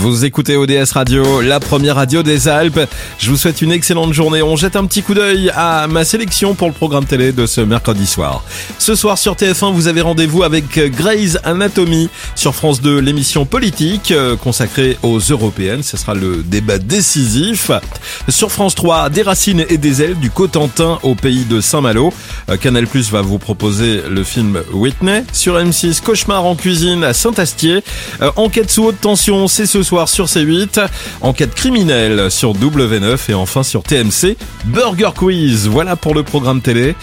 Vous écoutez ODS Radio, la première radio des Alpes. Je vous souhaite une excellente journée. On jette un petit coup d'œil à ma sélection pour le programme télé de ce mercredi soir. Ce soir sur TF1, vous avez rendez-vous avec Grey's Anatomy. Sur France 2, l'émission politique consacrée aux européennes. Ce sera le débat décisif. Sur France 3, des racines et des ailes du Cotentin au pays de Saint-Malo. Canal+ va vous proposer le film Whitney. Sur M6, Cauchemar en cuisine à Saint-Astier. Enquête sous haute tension, c'est ce soir sur C8. Enquête criminelle sur W9 et enfin sur TMC, Burger Quiz. Voilà pour le programme télé.